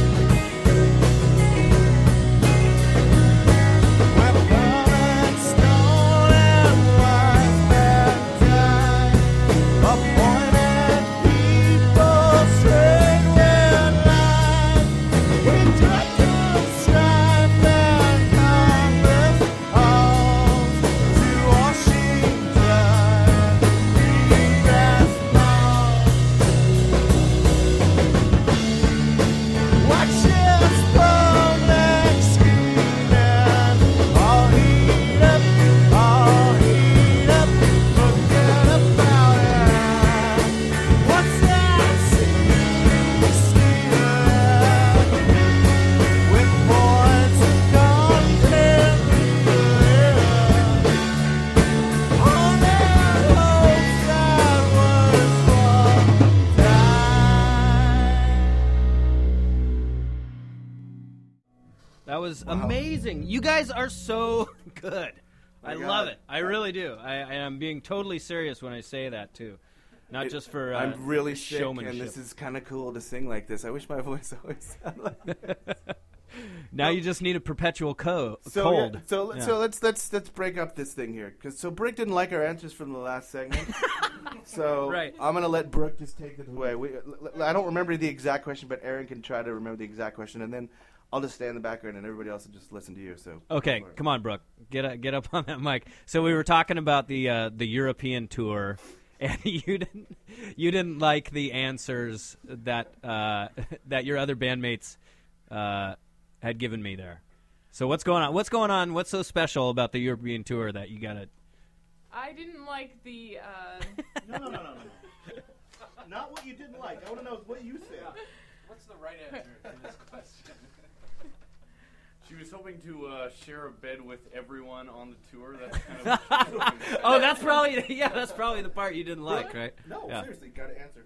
When Rolling Stone and wise men died, appointed people's red lies, he tried to strive and Congress halls to Washington, Greengrass Mall. Watch his public screaming, all heat up, forget about it. What's that scene stealing with points of content? All that hopes that was one time. That was amazing. You guys are so good. I My love God. it. I really do. I'm being totally serious when I say that too, not just for I'm really sick, showmanship. and this is kind of cool to sing like this. I wish my voice always sounded like this. Now you just need a perpetual cold. So Yeah. let's break up this thing here, because Brooke didn't like our answers from the last segment. So Right. I'm gonna let Brooke just take it away. I don't remember the exact question, but Aaron can try to remember the exact question, and then I'll just stay in the background, and everybody else will just listen to you. So Okay, come on, Brooke, get up on that mic. So we were talking about the European tour, and you didn't like the answers that that your other bandmates had given me there. So what's going on? What's going on? What's so special about the European tour that you got to? I didn't like the. No. Not what you didn't like. I want to know what you said. What's the right answer to this question? She was hoping to share a bed with everyone on the tour. That's kind of what she was hoping to say. Oh, that's probably the part you didn't like, right? No, Yeah. seriously, gotta answer.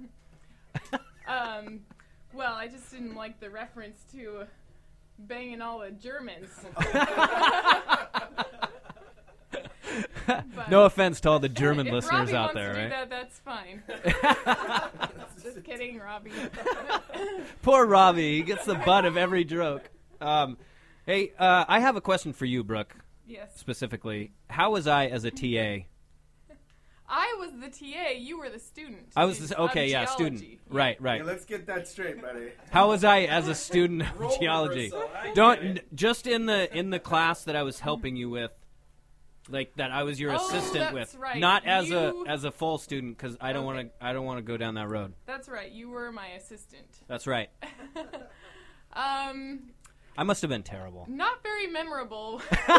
Well, I just didn't like the reference to banging all the Germans. But No offense to all the German if listeners Robbie out wants there, to right? do that, that's fine. Just kidding, Robbie. Poor Robbie. He gets the butt of every joke. Hey, I have a question for you, Brooke, Yes. specifically. How was I as a TA? I was the TA. You were the student. I was of student. geology. Right. Hey, let's get that straight, buddy. How was I as a student of Role geology? reversal, I get Don't it. just in the class that I was helping you with, like that I was your Oh, assistant that's with, right. not as You- a full student because I don't Okay. want to go down that road. That's right. You were my assistant. That's right. I must have been terrible. Not very memorable.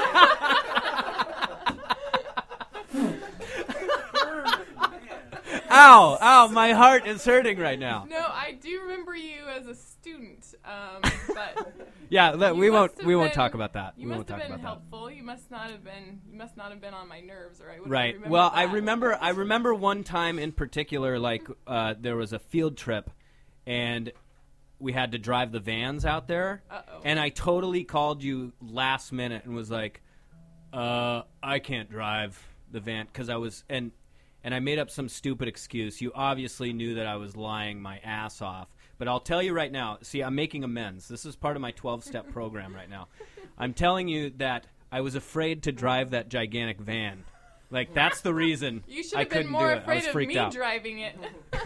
Ow! My heart is hurting right now. No, I do remember you as a student, but Yeah, You we won't must have we won't been- talk about that. you We must won't have talk been about that. helpful. You must not have been on my nerves, or I would Right. remembered Well, that. I remember one time in particular, like there was a field trip, and we had to drive the vans out there, Uh-oh. and I totally called you last minute and was like, I can't drive the van because I was and I made up some stupid excuse. You obviously knew that I was lying my ass off. But I'll tell you right now, see, I'm making amends. This is part of my 12-step program right now. I'm telling you that I was afraid to drive that gigantic van. Like, that's the reason You should I have been couldn't more do it. I afraid was of freaked me out. driving it.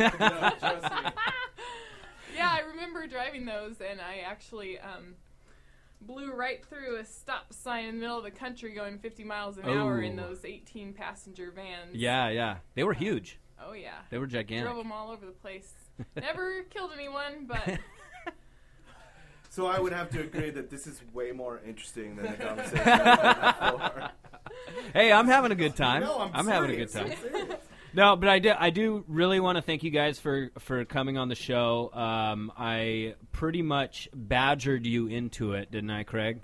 Yeah, I remember driving those, and I actually blew right through a stop sign in the middle of the country going 50 miles an hour in Oh. those 18-passenger vans. Yeah. They were huge. Oh, yeah. They were gigantic. Drove them all over the place. Never killed anyone, but So I would have to agree that this is way more interesting than the conversation we had before. Hey, I'm having a good time. No, I'm having a good serious. time. I'm serious. No, but I do really want to thank you guys for coming on the show. I pretty much badgered you into it, didn't I, Craig?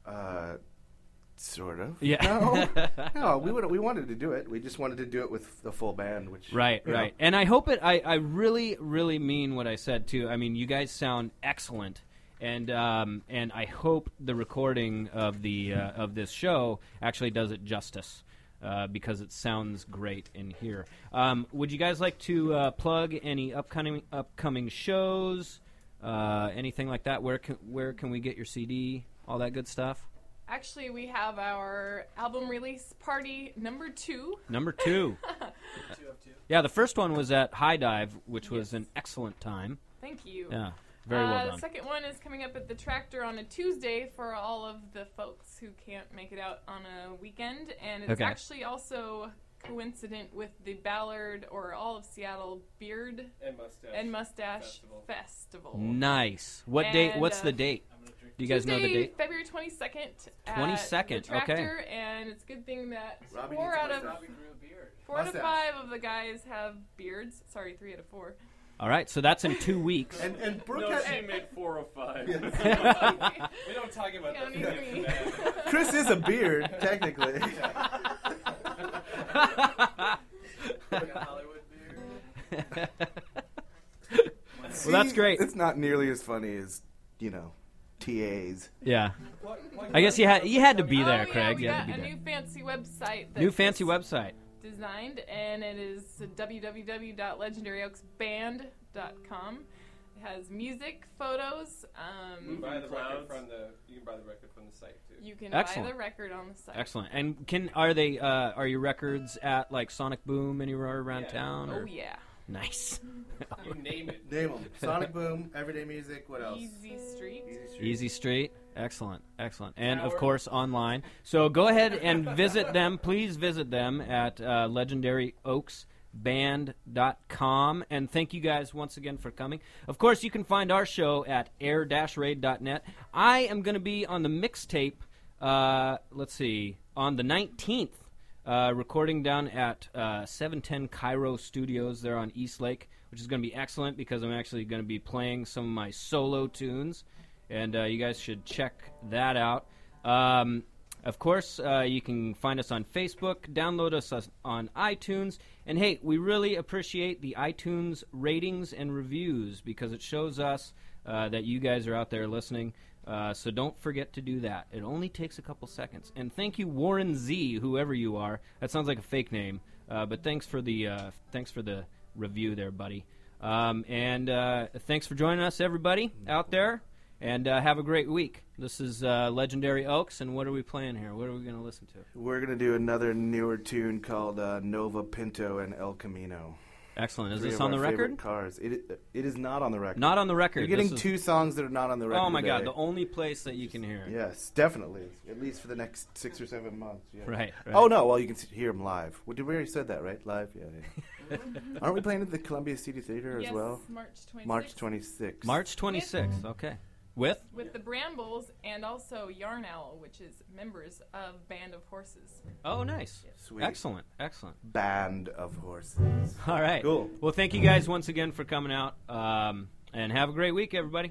Sort of. Yeah. No, we wanted to do it. We just wanted to do it with the full band, which Right. you know. And I hope I really, really mean what I said too. I mean, you guys sound excellent, and I hope the recording of this show actually does it justice. Because it sounds great in here. Would you guys like to plug any upcoming shows, anything like that? Where can we get your CD? All that good stuff. actually we have our album release party number 2. Number 2. Yeah, the first one was at High Dive, which was an excellent time. Thank you. Yeah, very well The done. second one is coming up at the Tractor on a Tuesday for all of the folks who can't make it out on a weekend. And it's Okay. actually also coincident with the Ballard or all of Seattle Beard And Mustache. and Mustache Festival. Nice. What date? And, What's the date? Do you guys know the Tuesday, date? February 22nd. 22nd, at the okay. Tractor, and it's a good thing that Robbie 4 needs a out of mustache. 4 out of Mustache. 5 of the guys have beards. Sorry, 3 out of 4. All right, so that's in 2 weeks. And Brooke No, had, she meant 4 or 5. We don't talk about Counting that. me. Chris is a beard, technically. Hollywood beard. Well, that's great. It's not nearly as funny as, TAs. Yeah. I guess you had to be Oh, there, yeah, Craig. we You got had to a be there. new fancy website. that New fancy Chris website. designed, and it is www.legendaryoaksband.com. It has music, photos. You can buy the record Clouds. from the site too. You can buy Excellent. the record on the site. Excellent. And are your records at like Sonic Boom anywhere around Yeah. town? Oh Or? yeah. Nice. You name it. Name them. Sonic Boom, Everyday Music, what else? Easy Street. Easy Street. Excellent. And of Tower. course online. So go ahead and visit them. Please visit them at legendaryoaksband.com. And thank you guys once again for coming. Of course, you can find our show at air-raid.net. I am going to be on the mixtape, on the 19th. Recording down at 710 Cairo Studios there on East Lake, which is going to be excellent because I'm actually going to be playing some of my solo tunes and you guys should check that out. Of course, you can find us on Facebook, download us on iTunes, and hey, we really appreciate the iTunes ratings and reviews because it shows us that you guys are out there listening. So don't forget to do that. It only takes a couple seconds. And thank you, Warren Z, whoever you are. That sounds like a fake name, but thanks for the review there, buddy. And thanks for joining us, everybody out there. And have a great week. This is Legendary Oaks, and what are we playing here? What are we going to listen to? We're going to do another newer tune called Nova Pinto and El Camino. Excellent. Is Three this of on the our record? favorite cars. It is not on the record. Not on the record. You're getting This is- 2 songs that are not on the record. Oh, my God. today. The only place that you can hear it. Yes, definitely. At least for the next 6 or 7 months. Yeah. Right. Oh, no. Well, you can hear them live. We already said that, right? Live? Yeah. Aren't we playing at the Columbia City Theater Yes, as well? March 26th. March 26th. March 26th. Okay. With? With the Brambles and also Yarn Owl, which is members of Band of Horses. Oh, nice. Sweet. Excellent. Excellent. Band of Horses. All right. Cool. Well, thank you guys once again for coming out, and have a great week, everybody.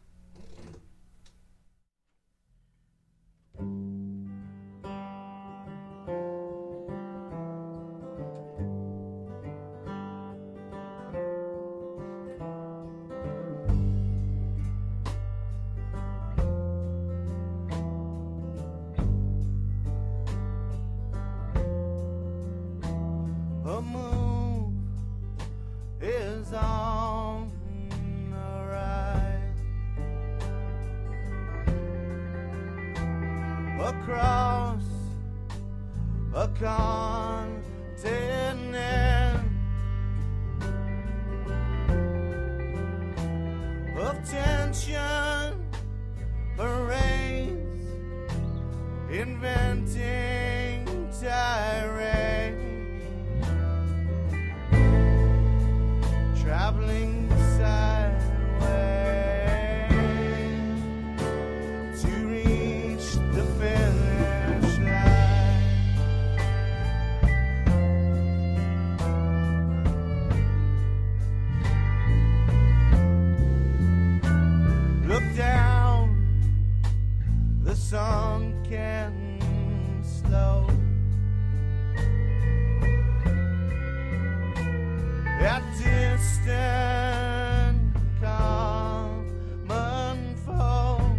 A move is on the rise across a continent of tension, reigns, inventing tirade. Traveling sideways to reach the finish line. Look down, the sunken slope. At distant common foe,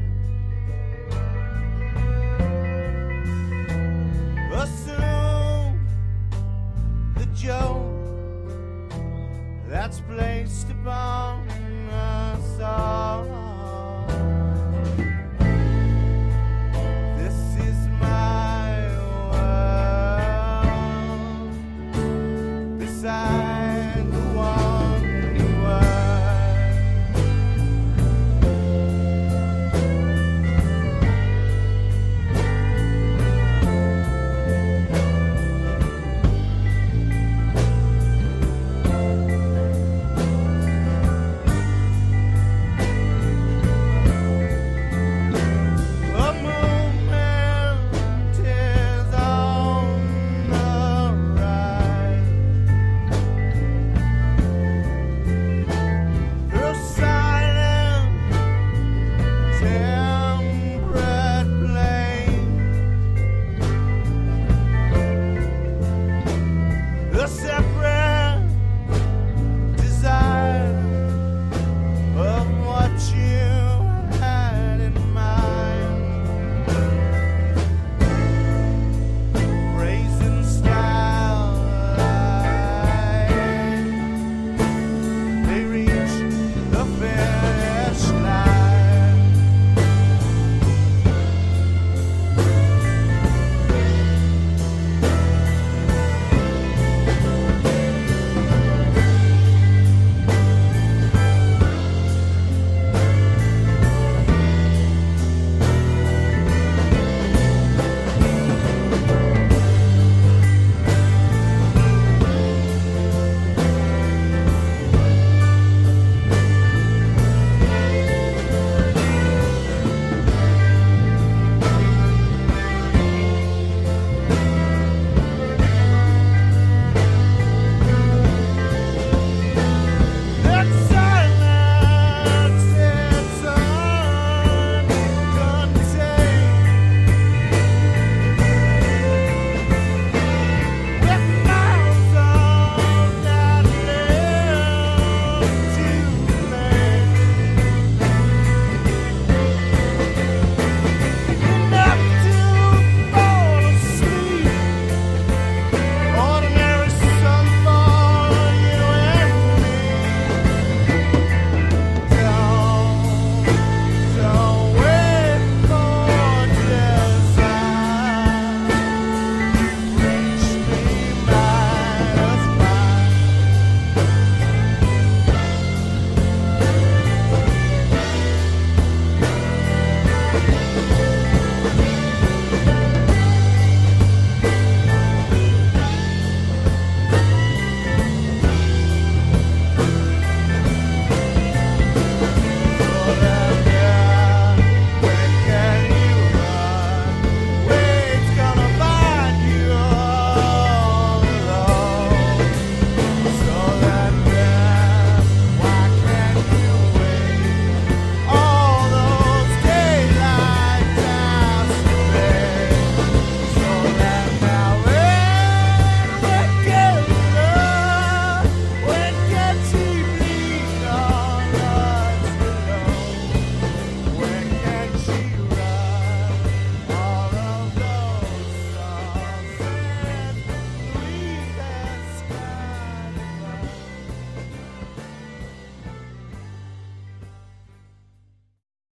assume the joke that's placed upon us all.